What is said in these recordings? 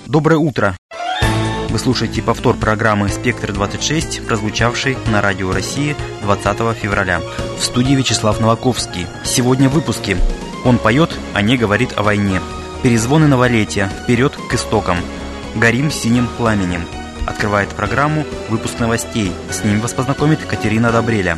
Доброе утро! Вы слушаете повтор программы «Спектр-26», прозвучавшей на Радио России 20 февраля. В студии Вячеслав Новаковский. Сегодня в выпуске. Он поет, а не говорит о войне. Перезвоны новолетия. Вперед к истокам. Горим синим пламенем. Открывает программу выпуск новостей. С ним вас познакомит Катерина Добреля.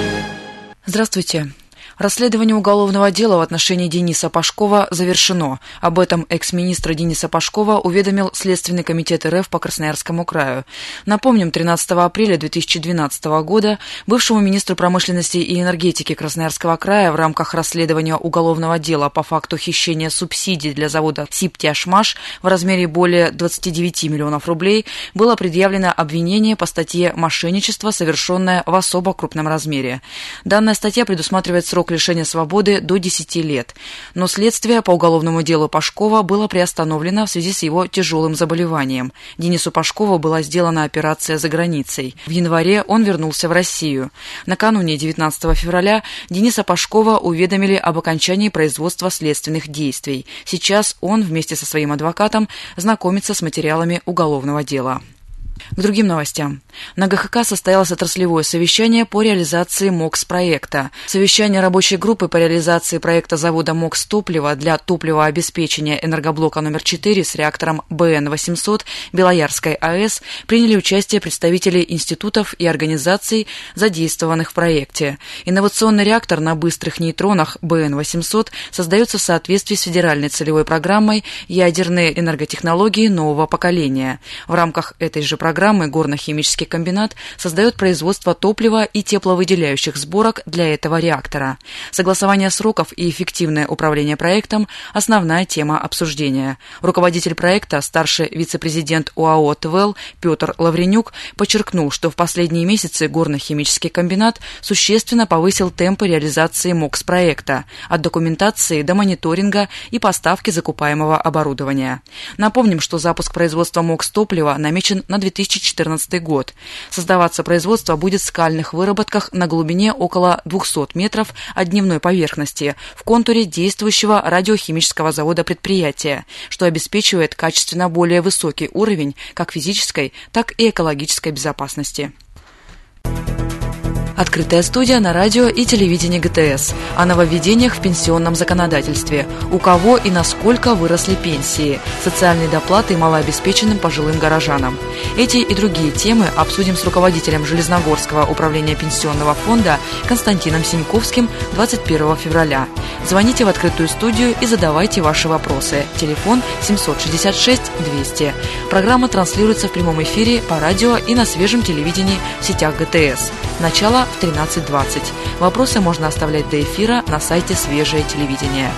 Здравствуйте. Расследование уголовного дела в отношении Дениса Пашкова завершено. Об этом экс-министра Дениса Пашкова уведомил Следственный комитет РФ по Красноярскому краю. Напомним, 13 апреля 2012 года бывшему министру промышленности и энергетики Красноярского края в рамках расследования уголовного дела по факту хищения субсидий для завода «Сибтяжмаш» в размере более 29 миллионов рублей было предъявлено обвинение по статье «Мошенничество, совершенное в особо крупном размере». Данная статья предусматривает срок лишения свободы до 10 лет. Но следствие по уголовному делу Пашкова было приостановлено в связи с его тяжелым заболеванием. Денису Пашкову была сделана операция за границей. В январе он вернулся в Россию. Накануне 19 февраля Дениса Пашкова уведомили об окончании производства следственных действий. Сейчас он вместе со своим адвокатом знакомится с материалами уголовного дела. К другим новостям. На ГХК состоялось отраслевое совещание по реализации МОКС-проекта. Совещание рабочей группы по реализации проекта завода МОКС-топлива для топливообеспечения энергоблока номер 4 с реактором БН-800 Белоярской АЭС приняли участие представители институтов и организаций, задействованных в проекте. Инновационный реактор на быстрых нейтронах БН-800 создается в соответствии с федеральной целевой программой «Ядерные энерготехнологии нового поколения». В рамках этой же программы горно-химический комбинат создает производство топлива и тепловыделяющих сборок для этого реактора. Согласование сроков и эффективное управление проектом – основная тема обсуждения. Руководитель проекта, старший вице-президент ОАО «ТВЭЛ» Петр Лавренюк подчеркнул, что в последние месяцы горно-химический комбинат существенно повысил темпы реализации МОКС-проекта от документации до мониторинга и поставки закупаемого оборудования. Напомним, что запуск производства МОКС-топлива намечен на 2014 год. Создаваться производство будет в скальных выработках на глубине около 200 метров от дневной поверхности в контуре действующего радиохимического завода предприятия, что обеспечивает качественно более высокий уровень как физической, так и экологической безопасности. Открытая студия на радио и телевидении ГТС. О нововведениях в пенсионном законодательстве. У кого и насколько выросли пенсии. Социальные доплаты малообеспеченным пожилым горожанам. Эти и другие темы обсудим с руководителем Железногорского управления пенсионного фонда Константином Синьковским 21 февраля. Звоните в открытую студию и задавайте ваши вопросы. Телефон 766-200. Программа транслируется в прямом эфире по радио и на свежем телевидении в сетях ГТС. Начало в 13:20. Вопросы можно оставлять до эфира на сайте «Свежее телевидение».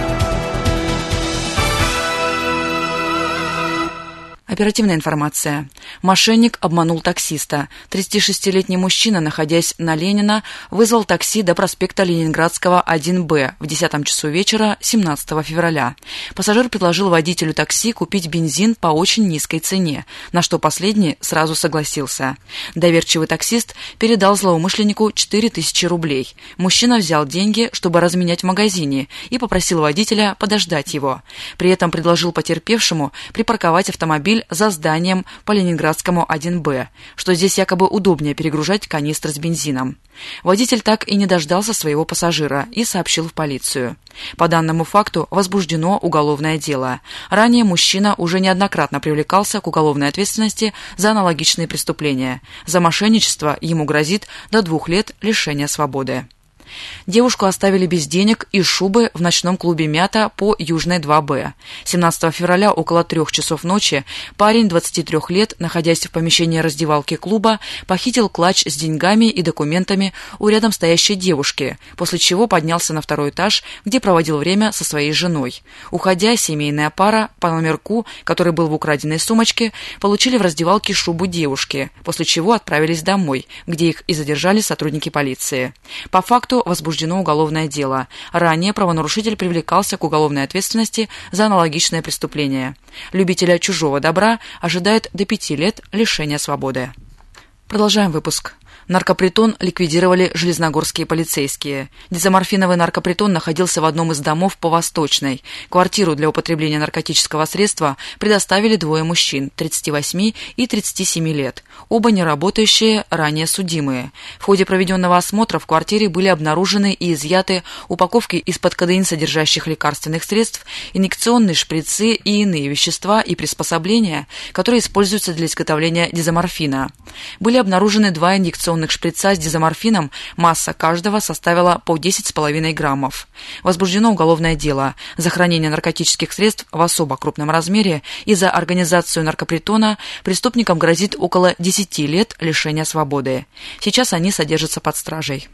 Оперативная информация. Мошенник обманул таксиста. 36-летний мужчина, находясь на Ленина, вызвал такси до проспекта Ленинградского 1Б в 10 часу вечера 17 февраля. Пассажир предложил водителю такси купить бензин по очень низкой цене, на что последний сразу согласился. Доверчивый таксист передал злоумышленнику 4000 рублей. Мужчина взял деньги, чтобы разменять в магазине, и попросил водителя подождать его. При этом предложил потерпевшему припарковать автомобиль за зданием по Ленинградскому 1Б, что здесь якобы удобнее перегружать канистры с бензином. Водитель так и не дождался своего пассажира и сообщил в полицию. По данному факту возбуждено уголовное дело. Ранее мужчина уже неоднократно привлекался к уголовной ответственности за аналогичные преступления. За мошенничество ему грозит до 2 лет лишения свободы. Девушку оставили без денег и шубы в ночном клубе «Мята» по Южной 2Б. 17 февраля около 3 часов ночи парень 23 лет, находясь в помещении раздевалки клуба, похитил клатч с деньгами и документами у рядом стоящей девушки, после чего поднялся на 2-й этаж, где проводил время со своей женой. Уходя, семейная пара по номерку, который был в украденной сумочке, получили в раздевалке шубу девушки, после чего отправились домой, где их и задержали сотрудники полиции. По факту возбуждено уголовное дело. Ранее правонарушитель привлекался к уголовной ответственности за аналогичное преступление. Любителя чужого добра ожидает до 5 лет лишения свободы. Продолжаем выпуск. Наркопритон ликвидировали железногорские полицейские. Дезоморфиновый наркопритон находился в одном из домов по Восточной. Квартиру для употребления наркотического средства предоставили двое мужчин, 38 и 37 лет. Оба неработающие, ранее судимые. В ходе проведенного осмотра в квартире были обнаружены и изъяты упаковки из-под кодеин содержащих лекарственных средств, инъекционные шприцы и иные вещества и приспособления, которые используются для изготовления дезоморфина. Были обнаружены 2 инъекционных шприца с дезоморфином, масса каждого составила по 10,5 граммов. Возбуждено уголовное дело за хранение наркотических средств в особо крупном размере и за организацию наркопритона. Преступникам грозит около 10 лет лишения свободы. Сейчас они содержатся под стражей.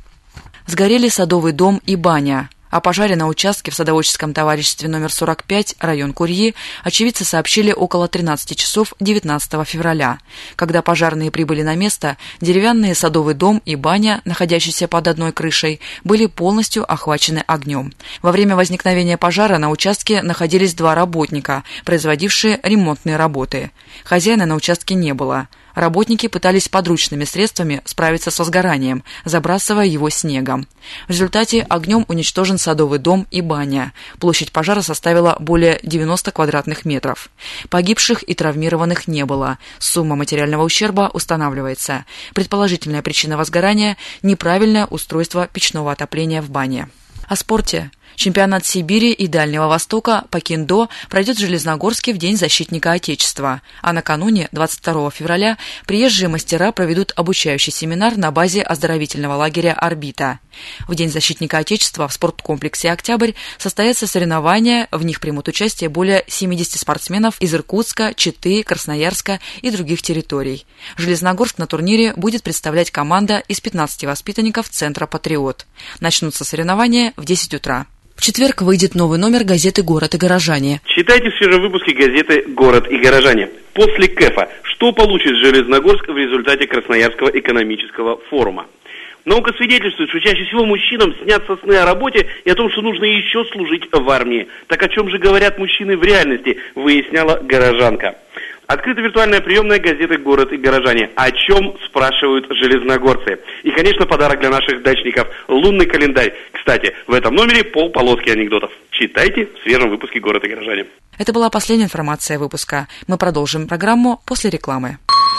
Сгорели садовый дом и баня. О пожаре на участке в садоводческом товариществе номер 45, район Курьи, очевидцы сообщили около 13 часов 19 февраля. Когда пожарные прибыли на место, деревянный садовый дом и баня, находящиеся под одной крышей, были полностью охвачены огнем. Во время возникновения пожара на участке находились 2 работника, производившие ремонтные работы. Хозяина на участке не было. Работники пытались подручными средствами справиться с возгоранием, забрасывая его снегом. В результате огнем уничтожен садовый дом и баня. Площадь пожара составила более 90 квадратных метров. Погибших и травмированных не было. Сумма материального ущерба устанавливается. Предположительная причина возгорания – неправильное устройство печного отопления в бане. О спорте. Чемпионат Сибири и Дальнего Востока по кендо пройдет в Железногорске в День защитника Отечества, а накануне, 22 февраля, приезжие мастера проведут обучающий семинар на базе оздоровительного лагеря «Орбита». В День защитника Отечества в спорткомплексе «Октябрь» состоятся соревнования, в них примут участие более 70 спортсменов из Иркутска, Читы, Красноярска и других территорий. Железногорск на турнире будет представлять команда из 15 воспитанников Центра «Патриот». Начнутся соревнования в 10 утра. В четверг выйдет новый номер газеты «Город и горожане». Читайте в свежем выпуске газеты «Город и горожане». После КЭФа. Что получит Железногорск в результате Красноярского экономического форума? Наука свидетельствует, что чаще всего мужчинам снятся сны о работе и о том, что нужно еще служить в армии. Так о чем же говорят мужчины в реальности, выясняла горожанка. Открыта виртуальная приемная газеты «Город и горожане». О чем спрашивают железногорцы? И, конечно, подарок для наших дачников – лунный календарь. Кстати, в этом номере полполоски анекдотов. Читайте в свежем выпуске «Город и горожане». Это была последняя информация выпуска. Мы продолжим программу после рекламы.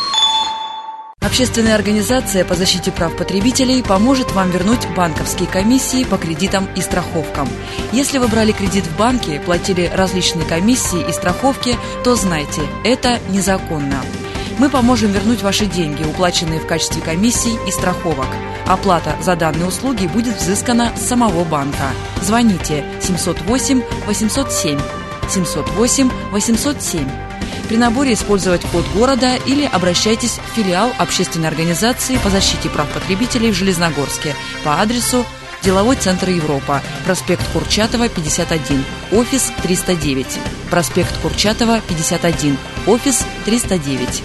Общественная организация по защите прав потребителей поможет вам вернуть банковские комиссии по кредитам и страховкам. Если вы брали кредит в банке, платили различные комиссии и страховки, то знайте, это незаконно. Мы поможем вернуть ваши деньги, уплаченные в качестве комиссий и страховок. Оплата за данные услуги будет взыскана с самого банка. Звоните 708 807 708 807. При наборе использовать код города или обращайтесь в филиал общественной организации по защите прав потребителей в Железногорске по адресу Деловой центр Европа, проспект Курчатова, 51, офис 309. Проспект Курчатова, 51, офис 309.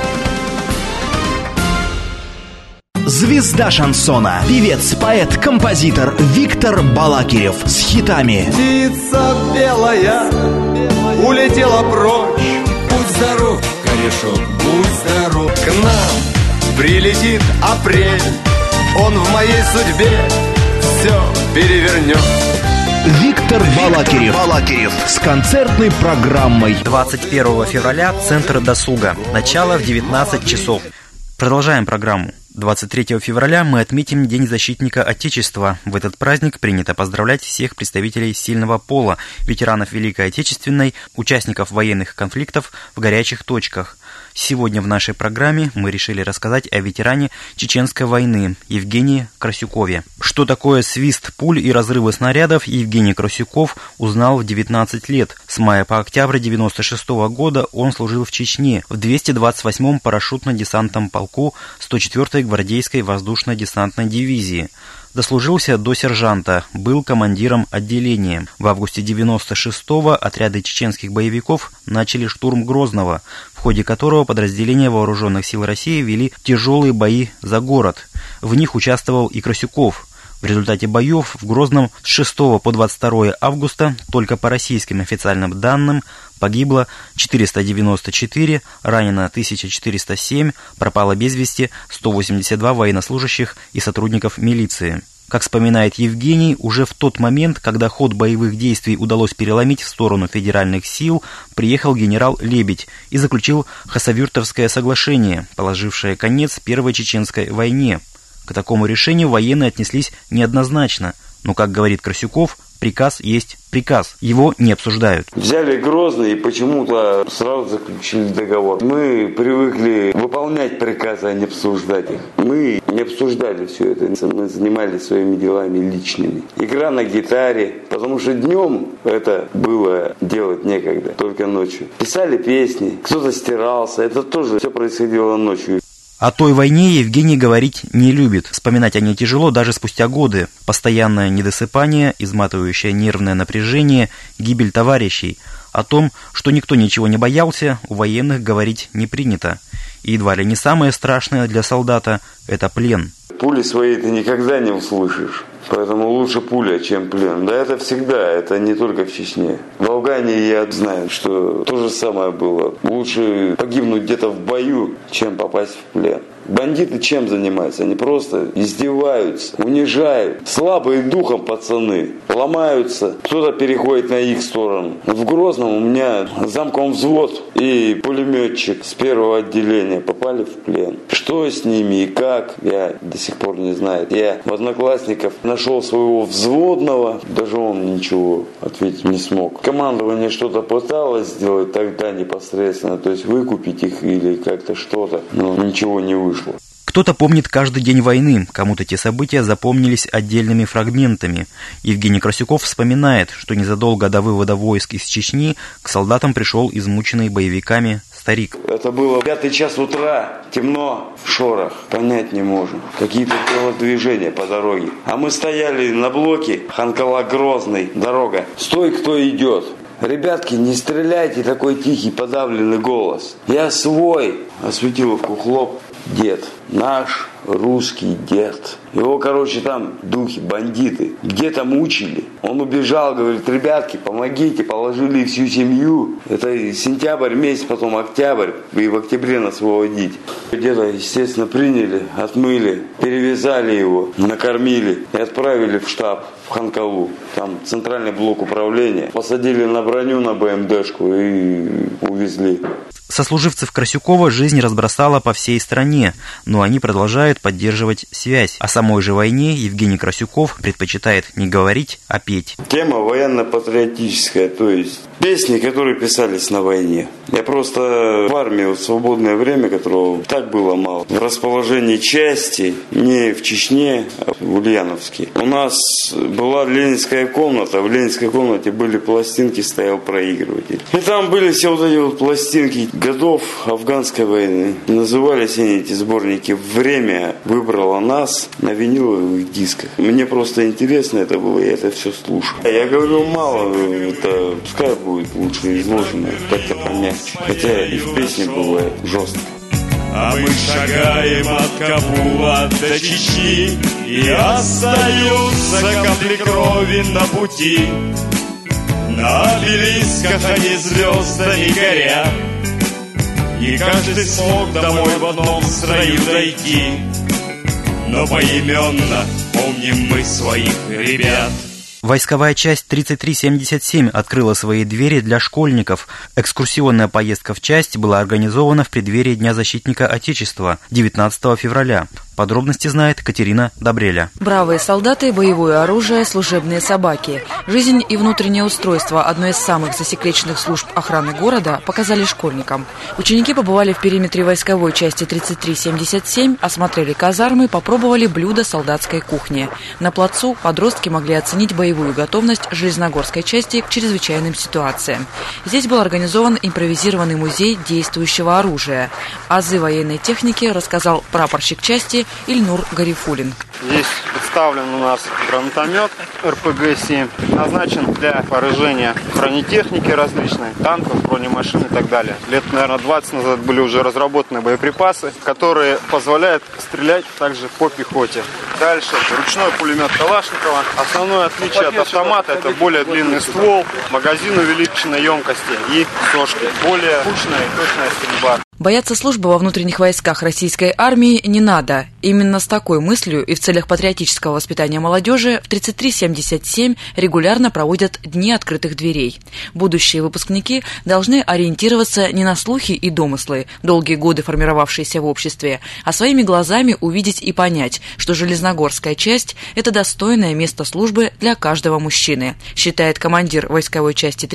Звезда шансона, певец, поэт, композитор Виктор Балакирев с хитами. Птица белая улетела прочь. Будь здоров, корешок, будь здоров. К нам прилетит апрель, он в моей судьбе все перевернет. Виктор Балакирев с концертной программой. 21 февраля Центр досуга. Начало в 19 часов. Продолжаем программу. 23 февраля мы отметим День защитника Отечества. В этот праздник принято поздравлять всех представителей сильного пола, ветеранов Великой Отечественной, участников военных конфликтов в горячих точках. Сегодня в нашей программе мы решили рассказать о ветеране Чеченской войны Евгении Красюкове. Что такое свист пуль и разрывы снарядов, Евгений Красюков узнал в 19 лет. С мая по октябрь 1996 года он служил в Чечне в 228-м парашютно-десантном полку 104-й гвардейской воздушно-десантной дивизии. Дослужился до сержанта, был командиром отделения. В августе 1996-го отряды чеченских боевиков начали штурм Грозного, в ходе которого подразделения вооруженных сил России вели тяжелые бои за город. В них участвовал и Красюков. В результате боев в Грозном с 6 по 22 августа только по российским официальным данным погибло 494, ранено 1407, пропало без вести 182 военнослужащих и сотрудников милиции. Как вспоминает Евгений, уже в тот момент, когда ход боевых действий удалось переломить в сторону федеральных сил, приехал генерал Лебедь и заключил Хасавюртовское соглашение, положившее конец Первой Чеченской войне. К такому решению военные отнеслись неоднозначно, но, как говорит Красюков, приказ есть приказ, его не обсуждают. Взяли Грозный и почему-то сразу заключили договор. Мы привыкли выполнять приказы, а не обсуждать их. Мы не обсуждали все это, мы занимались своими делами личными. Игра на гитаре, потому что днем это было делать некогда, только ночью. Писали песни, кто-то стирался, это тоже все происходило ночью. О той войне Евгений говорить не любит. Вспоминать о ней тяжело даже спустя годы. Постоянное недосыпание, изматывающее нервное напряжение, гибель товарищей. О том, что никто ничего не боялся, у военных говорить не принято. И едва ли не самое страшное для солдата – это плен. Пули свои ты никогда не услышишь. Поэтому лучше пуля, чем плен. Да это всегда, это не только в Чечне. В Афгане я знаю, что то же самое было. Лучше погибнуть где-то в бою, чем попасть в плен. Бандиты чем занимаются? Они просто издеваются, унижают. Слабые духом пацаны ломаются. Кто-то переходит на их сторону. В Грозном у меня замком взвод и пулеметчик с первого отделения попали в плен. Что с ними и как, я до сих пор не знаю. Я в Одноклассников нашел своего взводного, даже он ничего ответить не смог. Командование что-то пыталось сделать тогда непосредственно, то есть выкупить их или как-то что-то, но ничего не вышло. Кто-то помнит каждый день войны, кому-то те события запомнились отдельными фрагментами. Евгений Красюков вспоминает, что незадолго до вывода войск из Чечни к солдатам пришел измученный боевиками старик. Это было 5 час утра, темно, шорох, понять не можем. Какие-то телодвижения по дороге. А мы стояли на блоке, Ханкала-Грозный, дорога. Стой, кто идет. Ребятки, не стреляйте, такой тихий, подавленный голос. Я свой. Осветиловку хлоп. Дед. Наш русский дед. Его, там духи, бандиты. Где-то мучили. Он убежал, говорит, ребятки, помогите, положили всю семью. Это сентябрь месяц, потом октябрь. И в октябре нас выводить. Деда, естественно, приняли, отмыли, перевязали его, накормили и отправили в штаб, в Ханкалу. Там центральный блок управления. Посадили на броню, на БМДшку и увезли. Сослуживцев Красюкова жизнь разбросала по всей стране, но они продолжают поддерживать связь. О самой же войне Евгений Красюков предпочитает не говорить, а петь. Тема военно-патриотическая, то есть песни, которые писались на войне. Я просто в армии в свободное время, которого так было мало, в расположении части, не в Чечне, а в Ульяновске. У нас была ленинская комната, в ленинской комнате были пластинки, стоял проигрыватель. И там были все вот эти вот пластинки годов афганской войны. Назывались они, эти сборники, «Время выбрало нас» на виниловых дисках. Мне просто интересно это было, я это все слушал. Я говорю, мало, это пускай будет лучше изложено, как-то помягче. Хотя и в песне бывает жестко. А мы шагаем от Кабула до Чечни, и остаются капли крови на пути. На обелисках они звездами горят, и каждый смог домой в одном строю дойти. Но поименно помним мы своих ребят. Войсковая часть 3377 открыла свои двери для школьников. Экскурсионная поездка в часть была организована в преддверии Дня защитника Отечества 19 февраля. Подробности знает Катерина Добреля. Бравые солдаты, боевое оружие, служебные собаки. Жизнь и внутреннее устройство одной из самых засекреченных служб охраны города показали школьникам. Ученики побывали в периметре войсковой части 3377, осмотрели казармы, попробовали блюда солдатской кухни. На плацу подростки могли оценить боевую готовность Железногорской части к чрезвычайным ситуациям. Здесь был организован импровизированный музей действующего оружия. Азы военной техники рассказал прапорщик части Сочи Ильнур Гарифулин. Здесь представлен у нас гранатомет РПГ-7, назначен для вооружения бронетехники различной, танков, бронемашин и так далее. Лет, наверное, 20 назад были уже разработаны боеприпасы, которые позволяют стрелять также по пехоте. Дальше ручной пулемет Калашникова. Основное отличие от автомата — это более длинный ствол, магазин увеличенной емкости и сошки. Более кучная и точная стрельба. Бояться службы во внутренних войсках российской армии не надо. Именно с такой мыслью и в целях патриотического воспитания молодежи в 3377 регулярно проводят Дни открытых дверей. Будущие выпускники должны ориентироваться не на слухи и домыслы, долгие годы формировавшиеся в обществе, а своими глазами увидеть и понять, что Железногорская часть – это достойное место службы для каждого мужчины, считает командир войсковой части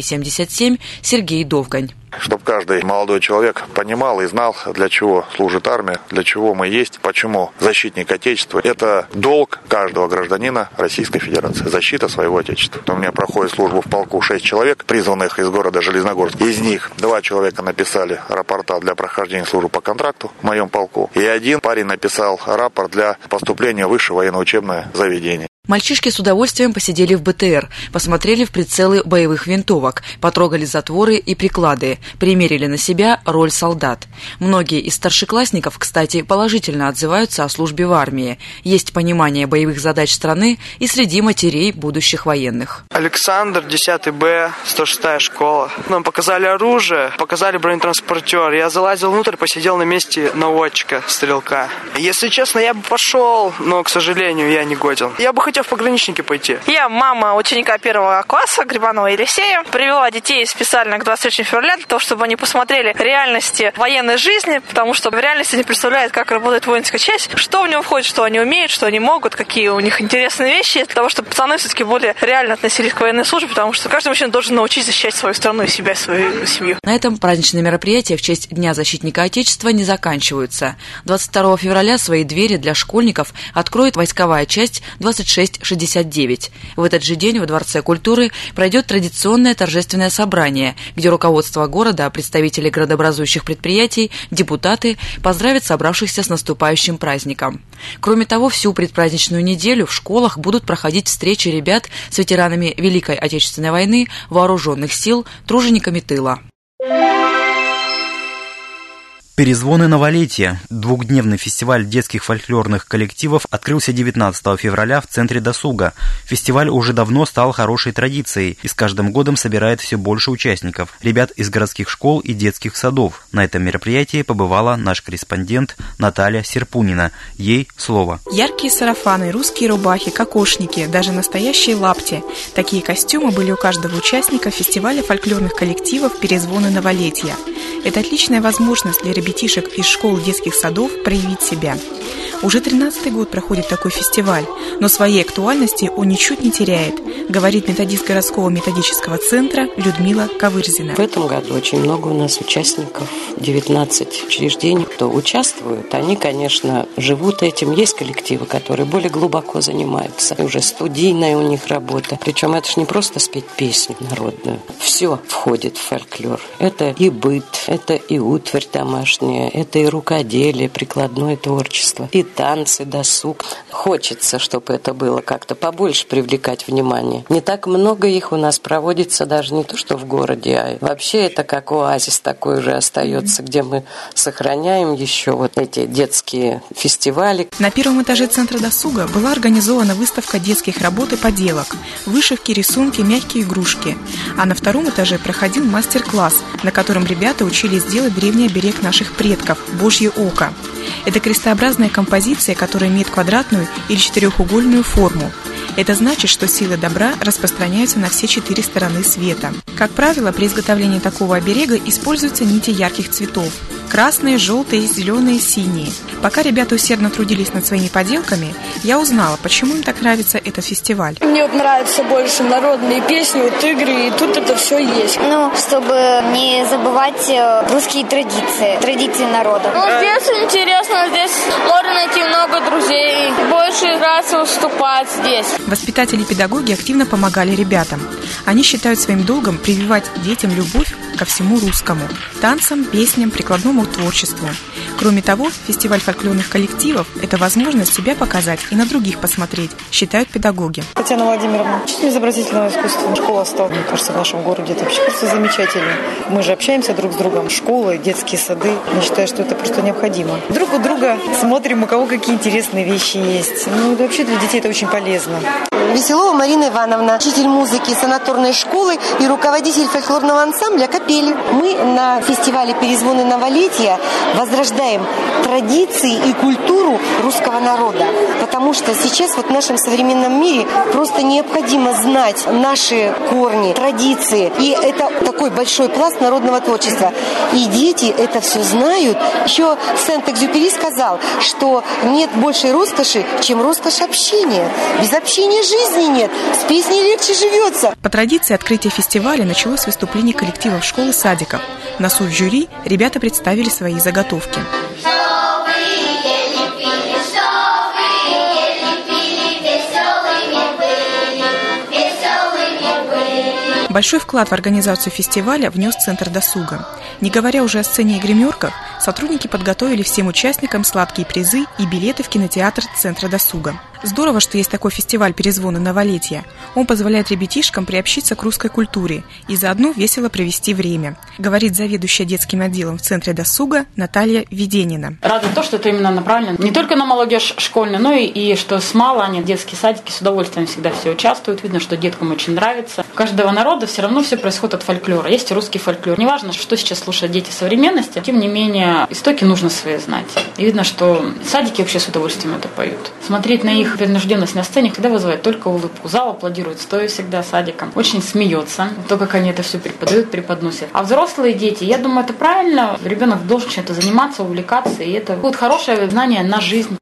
3377 Сергей Довгань. Чтобы каждый молодой человек понимал и знал, для чего служит армия, для чего мы есть, почему защитник Отечества. Это долг каждого гражданина Российской Федерации. Защита своего Отечества. У меня проходит службу в полку 6 человек, призванных из города Железногорск. Из них 2 человека написали рапорта для прохождения службы по контракту в моем полку. И 1 парень написал рапорт для поступления в высшее военно-учебное заведение. Мальчишки с удовольствием посидели в БТР, посмотрели в прицелы боевых винтовок, потрогали затворы и приклады, примерили на себя роль солдат. Многие из старшеклассников, кстати, положительно отзываются о службе в армии. Есть понимание боевых задач страны и среди матерей будущих военных. Александр, 10 Б, 106-я школа. Нам показали оружие, показали бронетранспортер. Я залазил внутрь, посидел на месте наводчика, стрелка. Если честно, я бы пошел, но, к сожалению, я не годен. Я бы хотел в пограничники пойти. Я мама ученика 1 класса Грибанова Елисея. Привела детей специально к 23 февраля для того, чтобы они посмотрели реальности военной жизни, потому что в реальности они представляют, как работает воинская часть, что в него входит, что они умеют, что они могут, какие у них интересные вещи, для того, чтобы пацаны все-таки более реально относились к военной службе, потому что каждый мужчина должен научиться защищать свою страну и себя, и свою семью. На этом праздничные мероприятия в честь Дня защитника Отечества не заканчиваются. 22 февраля свои двери для школьников откроет войсковая часть 2669. В этот же день во Дворце культуры пройдет традиционное торжественное собрание, где руководство города, представители градообразующих предприятий, депутаты поздравят собравшихся с наступающим праздником. Кроме того, всю предпраздничную неделю в школах будут проходить встречи ребят с ветеранами Великой Отечественной войны, вооруженных сил, тружениками тыла. Перезвоны новолетия. Двухдневный фестиваль детских фольклорных коллективов открылся 19 февраля в Центре досуга. Фестиваль уже давно стал хорошей традицией и с каждым годом собирает все больше участников, ребят из городских школ и детских садов. На этом мероприятии побывала наш корреспондент Наталья Серпунина. Ей слово. Яркие сарафаны, русские рубахи, кокошники, даже настоящие лапти. Такие костюмы были у каждого участника фестиваля фольклорных коллективов «Перезвоны новолетия». Это отличная возможность для ребятишек из школ и детских садов проявить себя. Уже 13-й год проходит такой фестиваль, но своей актуальности он ничуть не теряет, говорит методист городского методического центра Людмила Ковырзина. В этом году очень много у нас участников, 19 учреждений, кто участвуют. Они, конечно, живут этим. Есть коллективы, которые более глубоко занимаются. Уже студийная у них работа. Причем это же не просто спеть песню народную. Все входит в фольклор. Это и быт, это и утварь домашняя, это и рукоделие, прикладное творчество, и танцы, досуг. Хочется, чтобы это было как-то побольше привлекать внимание. Не так много их у нас проводится, даже не то, что в городе, а вообще это как оазис такой уже остается, где мы сохраняем еще вот эти детские фестивали. На первом этаже Центра досуга была организована выставка детских работ и поделок, вышивки, рисунки, мягкие игрушки. А на втором этаже проходил мастер-класс, на котором ребята учились делать древний оберег наших предков – Божье око. Это крестообразная композиция, которая имеет квадратную или четырехугольную форму. Это значит, что силы добра распространяются на все 4 стороны света. Как правило, при изготовлении такого оберега используются нити ярких цветов – красные, желтые, зеленые, синие. Пока ребята усердно трудились над своими поделками, я узнала, почему им так нравится этот фестиваль. Мне вот нравятся больше народные песни, вот игры, и тут это все есть. Ну, чтобы не забывать русские традиции народа. Ну, здесь интересно, здесь можно найти много друзей, больше раз выступать здесь. Воспитатели и педагоги активно помогали ребятам. Они считают своим долгом прививать детям любовь ко всему русскому – танцам, песням, прикладному творчеству. Кроме того, фестиваль фольклорных коллективов – это возможность себя показать и на других посмотреть, считают педагоги. Татьяна Владимировна, учитель изобразительного искусства. Школа стала, мне кажется, в нашем городе это вообще просто замечательно. Мы же общаемся друг с другом. Школы, детские сады. Я считаю, что это просто необходимо. Друг у друга смотрим, у кого какие интересные вещи есть. Ну, вообще для детей это очень полезно. Веселова Марина Ивановна, учитель музыки санаторной школы и руководитель фольклорного ансамбля «Капели». Мы на фестивале «Перезвоны новолетия» возрождаем традиции и культуру русского народа. Потому что сейчас вот в нашем современном мире просто необходимо знать наши корни, традиции. И это такой большой пласт народного творчества. И дети это все знают. Еще Сент-Экзюпери сказал, что нет большей роскоши, чем роскошь общения. Без общения жизни нет. С песней легче живется. По традиции открытие фестиваля началось с выступлений коллективов школ и садиков. На суд жюри ребята представили свои заготовки. Большой вклад в организацию фестиваля внес Центр досуга. Не говоря уже о сцене и гримерках, сотрудники подготовили всем участникам сладкие призы и билеты в кинотеатр Центра досуга. Здорово, что есть такой фестиваль «Перезвоны новолетия». Он позволяет ребятишкам приобщиться к русской культуре и заодно весело провести время, говорит заведующая детским отделом в Центре досуга Наталья Веденина. Радует то, что это именно направлено не только на молодежь школьную, но и что с мала они, детские садики, с удовольствием всегда все участвуют. Видно, что деткам очень нравится. У каждого народа все равно все происходит от фольклора. Есть и русский фольклор. Неважно, что сейчас слушают дети современности, тем не менее, истоки нужно свои знать. И видно, что садики вообще с удовольствием это поют. Смотреть на их принужденность на сцене всегда вызывает только улыбку. Зал аплодирует стоя всегда садиком. Очень смеется. То, как они это все преподают, преподносят. А взрослые дети, я думаю, это правильно. Ребенок должен чем-то заниматься, увлекаться. И это будет хорошее знание на жизнь.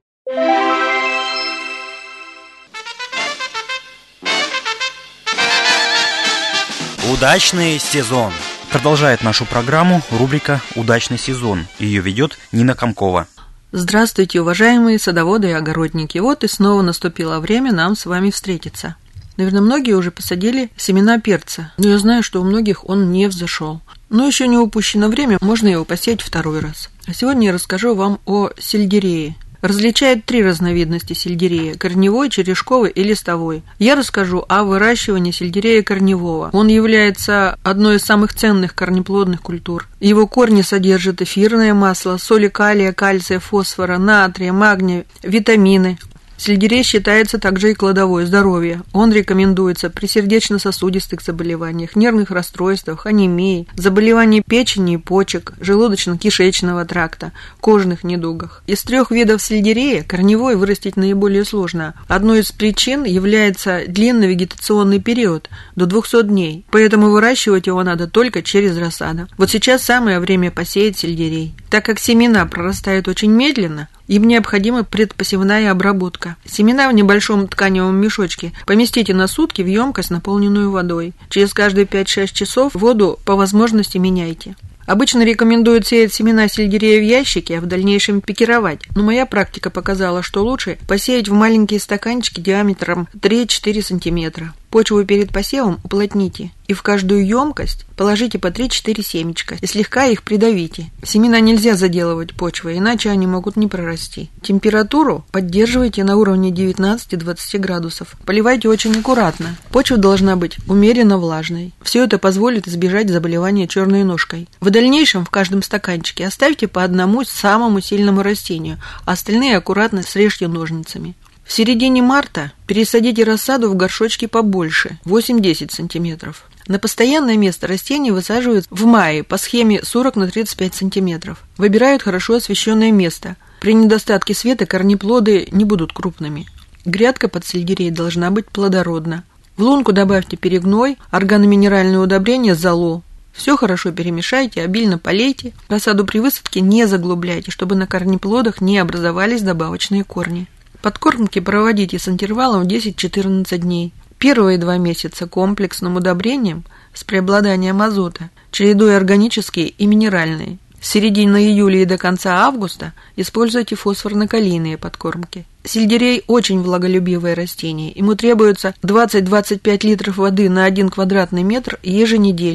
Удачный сезон. Продолжает нашу программу рубрика «Удачный сезон». Ее ведет Нина Комкова. Здравствуйте, уважаемые садоводы и огородники. Вот и снова наступило время нам с вами встретиться. Наверное, многие уже посадили семена перца, но я знаю, что у многих он не взошел. Но еще не упущено время, можно его посеять второй раз. А сегодня я расскажу вам о сельдерее. Различают 3 разновидности сельдерея – корневой, черешковый и листовой. Я расскажу о выращивании сельдерея корневого. Он является одной из самых ценных корнеплодных культур. Его корни содержат эфирное масло, соли калия, кальция, фосфора, натрия, магния, витамины. Сельдерей считается также и кладовой здоровья. Он рекомендуется при сердечно-сосудистых заболеваниях, нервных расстройствах, анемии, заболеваниях печени и почек, желудочно-кишечного тракта, кожных недугах. Из 3 видов сельдерея корневой вырастить наиболее сложно. Одной из причин является длинный вегетационный период, до 200 дней, поэтому выращивать его надо только через рассаду. Вот сейчас самое время посеять сельдерей. Так как семена прорастают очень медленно, им необходима предпосевная обработка. Семена в небольшом тканевом мешочке поместите на сутки в емкость, наполненную водой. Через каждые 5-6 часов воду по возможности меняйте. Обычно рекомендуют сеять семена сельдерея в ящике, а в дальнейшем пикировать. Но моя практика показала, что лучше посеять в маленькие стаканчики диаметром 3-4 см. Почву перед посевом уплотните и в каждую емкость положите по 3-4 семечка и слегка их придавите. Семена нельзя заделывать почвой, иначе они могут не прорасти. Температуру поддерживайте на уровне 19-20 градусов. Поливайте очень аккуратно. Почва должна быть умеренно влажной. Все это позволит избежать заболевания черной ножкой. В дальнейшем в каждом стаканчике оставьте по одному самому сильному растению, а остальные аккуратно срежьте ножницами. В середине марта пересадите рассаду в горшочки побольше, 8-10 см. На постоянное место растения высаживают в мае по схеме 40 на 35 см. Выбирают хорошо освещенное место. При недостатке света корнеплоды не будут крупными. Грядка под сельдерей должна быть плодородна. В лунку добавьте перегной, органоминеральные удобрения, золу. Все хорошо перемешайте, обильно полейте. Рассаду при высадке не заглубляйте, чтобы на корнеплодах не образовались добавочные корни. Подкормки проводите с интервалом в 10-14 дней. Первые 2 месяца комплексным удобрением с преобладанием азота, чередуя органические и минеральные. С середины июля и до конца августа используйте фосфорно-калийные подкормки. Сельдерей очень влаголюбивое растение. Ему требуется 20-25 литров воды на 1 квадратный метр еженедельно.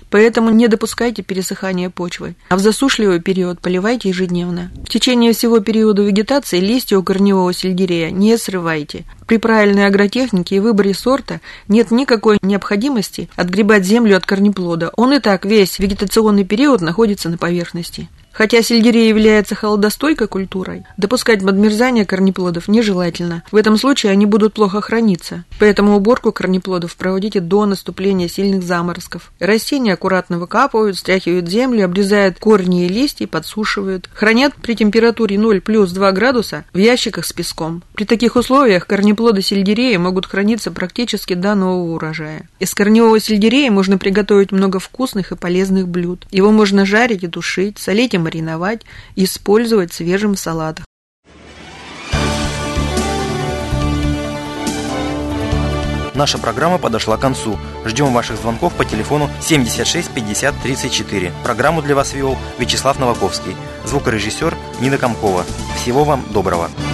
Поэтому не допускайте пересыхания почвы, а в засушливый период поливайте ежедневно. В течение всего периода вегетации листья у корневого сельдерея не срывайте. При правильной агротехнике и выборе сорта нет никакой необходимости отгребать землю от корнеплода. Он и так весь вегетационный период находится на поверхности. Хотя сельдерей является холодостойкой культурой, допускать подмерзания корнеплодов нежелательно. В этом случае они будут плохо храниться. Поэтому уборку корнеплодов проводите до наступления сильных заморозков. Растения аккуратно выкапывают, стряхивают землю, обрезают корни и листья, подсушивают. Хранят при температуре 0 плюс 2 градуса в ящиках с песком. При таких условиях корнеплоды сельдерея могут храниться практически до нового урожая. Из корневого сельдерея можно приготовить много вкусных и полезных блюд. Его можно жарить и тушить, солить и мариновать, использовать свежим в салатах. Наша программа подошла к концу. Ждем ваших звонков по телефону 76 50 34. Программу для вас вел Вячеслав Новаковский. Звукорежиссер Нина Комкова. Всего вам доброго.